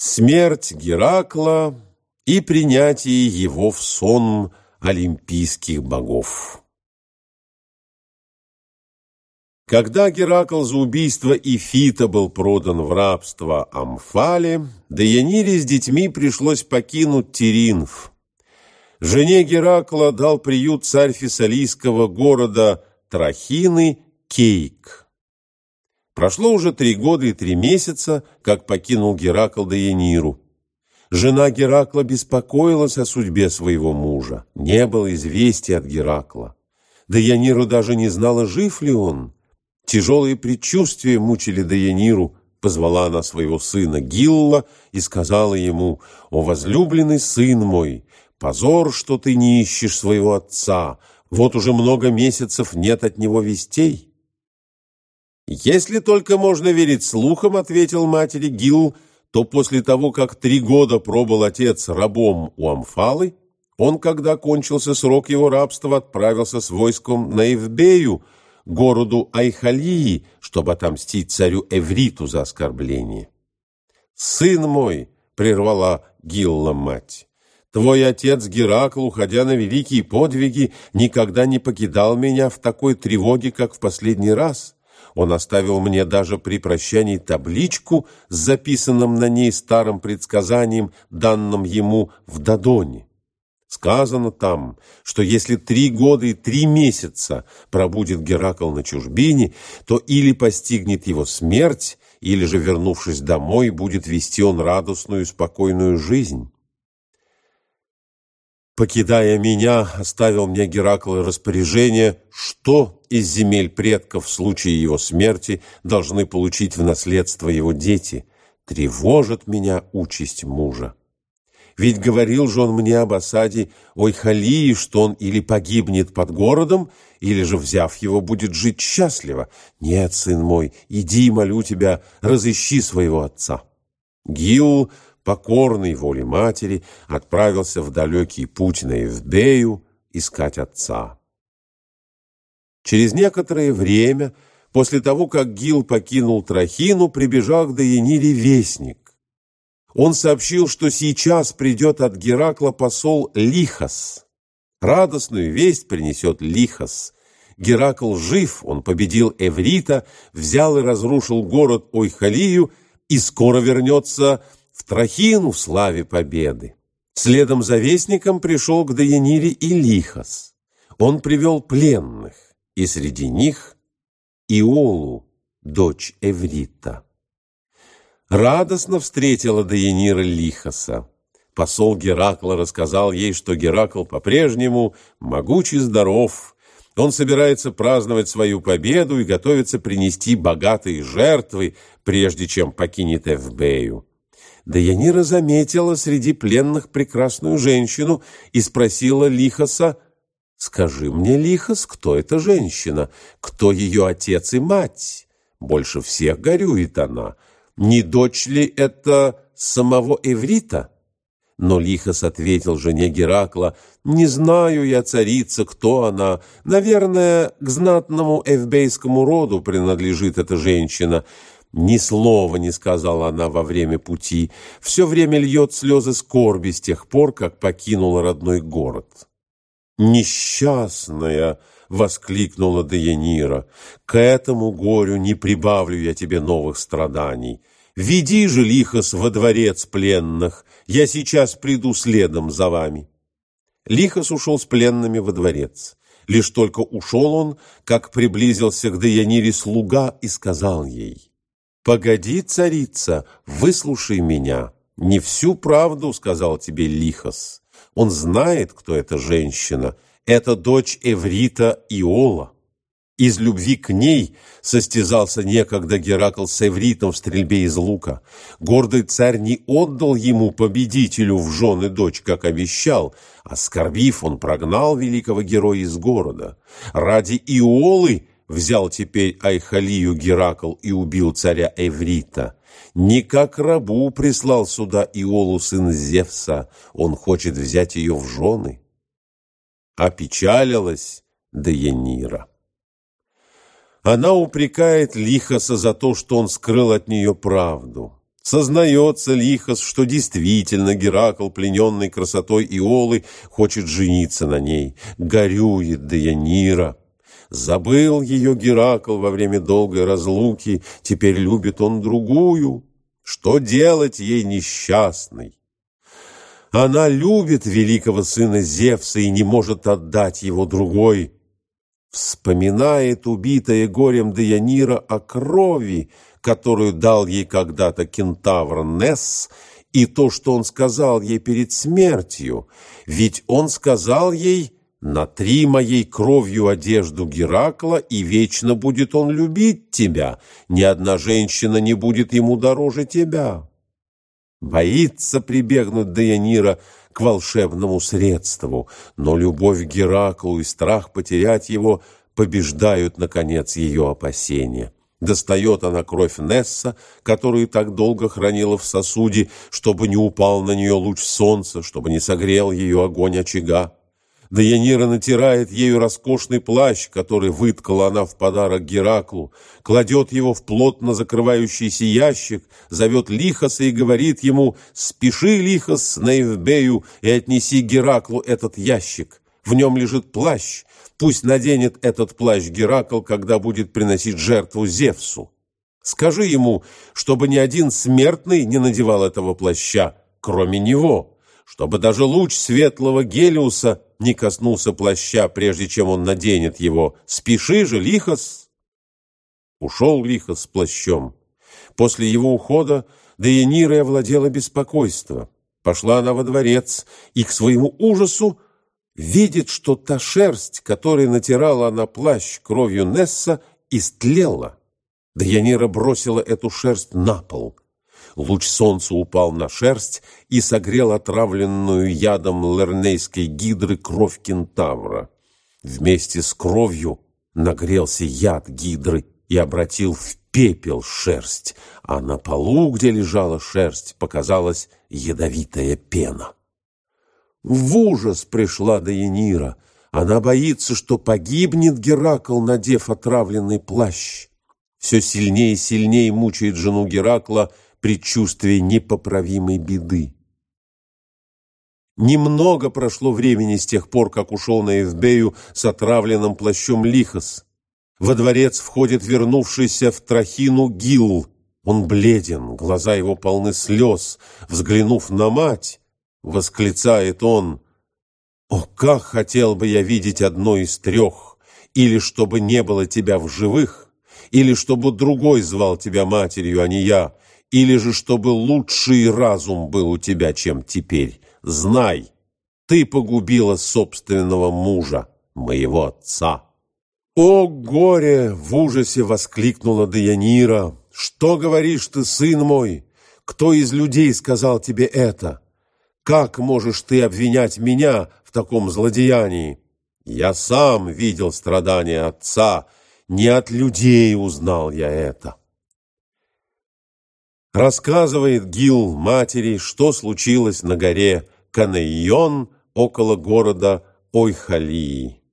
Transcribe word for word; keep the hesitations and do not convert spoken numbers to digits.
Смерть Геракла и принятие его в сон олимпийских богов. Когда Геракл за убийство Ифита был продан в рабство Амфале, Деянире с детьми пришлось покинуть Тиринф. Жене Геракла дал приют царь фессалийского города Трахины Кейк. Прошло уже три года и три месяца, как покинул Геракл Деяниру. Жена Геракла беспокоилась о судьбе своего мужа. Не было известия от Геракла. Деянира даже не знала, жив ли он. Тяжелые предчувствия мучили Деяниру. Позвала она своего сына Гилла и сказала ему: «О, возлюбленный сын мой, позор, что ты не ищешь своего отца. Вот уже много месяцев нет от него вестей». «Если только можно верить слухам, — ответил матери Гилл, — то после того, как три года пробыл отец рабом у Амфалы, он, когда кончился срок его рабства, отправился с войском на Эвбею, городу Айхалии, чтобы отомстить царю Эвриту за оскорбление. «Сын мой, — прервала Гилла мать, — твой отец Геракл, уходя на великие подвиги, никогда не покидал меня в такой тревоге, как в последний раз. Он оставил мне даже при прощании табличку с записанным на ней старым предсказанием, данным ему в Додоне. Сказано там, что если три года и три месяца пробудет Геракл на чужбине, то или постигнет его смерть, или же, вернувшись домой, будет вести он радостную и спокойную жизнь. Покидая меня, оставил мне Геракл распоряжение, что из земель предков в случае его смерти должны получить в наследство его дети. Тревожит меня участь мужа. Ведь говорил же он мне об осаде Ойхалии, что он или погибнет под городом, или же, взяв его, будет жить счастливо. Нет, сын мой, иди, молю тебя, разыщи своего отца». Гилл, покорный воле матери, отправился в далекий путь на Эвбею искать отца. Через некоторое время, после того, как Гилл покинул Трахину, прибежал к Деянире вестник. Он сообщил, что сейчас придет от Геракла посол Лихас. Радостную весть принесет Лихас. Геракл жив, он победил Эврита, взял и разрушил город Ойхалию и скоро вернется в Трахину в славе победы. Следом за вестником пришел к Деянире и Лихас. Он привел пленных, и среди них Иолу, дочь Эврита. Радостно встретила Деянира Лихаса. Посол Геракла рассказал ей, что Геракл по-прежнему могуч и здоров. Он собирается праздновать свою победу и готовится принести богатые жертвы, прежде чем покинет Эвбею. Деянира заметила среди пленных прекрасную женщину и спросила Лихаса: «Скажи мне, Лихас, кто эта женщина? Кто ее отец и мать? Больше всех горюет она. Не дочь ли это самого Эврита?» Но Лихас ответил жене Геракла: «Не знаю я, царица, кто она. Наверное, к знатному эвбейскому роду принадлежит эта женщина». Ни слова не сказала она во время пути. Все время льет слезы скорби с тех пор, как покинула родной город. «Несчастная!» — воскликнула Деянира. «К этому горю не прибавлю я тебе новых страданий. Веди же, Лихас, во дворец пленных. Я сейчас приду следом за вами». Лихас ушел с пленными во дворец. Лишь только ушел он, как приблизился к Деянире слуга и сказал ей: «Погоди, царица, выслушай меня. Не всю правду сказал тебе Лихас. Он знает, кто эта женщина. Это дочь Эврита Иола. Из любви к ней состязался некогда Геракл с Эвритом в стрельбе из лука. Гордый царь не отдал ему, победителю, в жены дочь, как обещал. Оскорбив, он прогнал великого героя из города. Ради Иолы взял теперь Айхалию Геракл и убил царя Эврита. Не как рабу прислал сюда Иолу, сын Зевса. Он хочет взять ее в жены». Опечалилась Деянира. Она упрекает Лихаса за то, что он скрыл от нее правду. Сознается Лихос, что действительно Геракл, плененный красотой Иолы, хочет жениться на ней. Горюет Деянира. Забыл ее Геракл во время долгой разлуки, теперь любит он другую. Что делать ей несчастной? Она любит великого сына Зевса и не может отдать его другой. Вспоминает убитая горем Деянира о крови, которую дал ей когда-то кентавр Несс, и то, что он сказал ей перед смертью. Ведь он сказал ей: «Натри моей кровью одежду Геракла, и вечно будет он любить тебя. Ни одна женщина не будет ему дороже тебя». Боится прибегнуть Деянира к волшебному средству, но любовь к Гераклу и страх потерять его побеждают, наконец, ее опасения. Достает она кровь Несса, которую так долго хранила в сосуде, чтобы не упал на нее луч солнца, чтобы не согрел ее огонь очага. Деянира натирает ею роскошный плащ, который выткала она в подарок Гераклу, кладет его в плотно закрывающийся ящик, зовет Лихоса и говорит ему: «Спеши, Лихос, на Эвбею и отнеси Гераклу этот ящик. В нем лежит плащ. Пусть наденет этот плащ Геракл, когда будет приносить жертву Зевсу. Скажи ему, чтобы ни один смертный не надевал этого плаща, кроме него, чтобы даже луч светлого Гелиуса не коснулся плаща, прежде чем он наденет его. Спеши же, Лихос!» Ушел Лихос с плащом. После его ухода Деянирой овладело беспокойство. Пошла она во дворец и, к своему ужасу, видит, что та шерсть, которой натирала она плащ кровью Несса, истлела. Деянира бросила эту шерсть на пол. Луч солнца упал на шерсть и согрел отравленную ядом лернейской гидры кровь кентавра. Вместе с кровью нагрелся яд гидры и обратил в пепел шерсть, а на полу, где лежала шерсть, показалась ядовитая пена. В ужас пришла Деянира. Она боится, что погибнет Геракл, надев отравленный плащ. Все сильнее и сильнее мучает жену Геракла предчувствие непоправимой беды. Немного прошло времени с тех пор, как ушел на Эвбею с отравленным плащом Лихос. Во дворец входит вернувшийся в Трахину Гилл. Он бледен, глаза его полны слез. Взглянув на мать, восклицает он: «О, как хотел бы я видеть одно из трех, или чтобы не было тебя в живых, или чтобы другой звал тебя матерью, а не я, или же чтобы лучший разум был у тебя, чем теперь. Знай, ты погубила собственного мужа, моего отца». «О, горе!» — в ужасе воскликнула Деянира. «Что говоришь ты, сын мой? Кто из людей сказал тебе это? Как можешь ты обвинять меня в таком злодеянии? Я сам видел страдания отца, не от людей узнал я это». Рассказывает Гилл матери, что случилось на горе Канейон около города Ойхалии.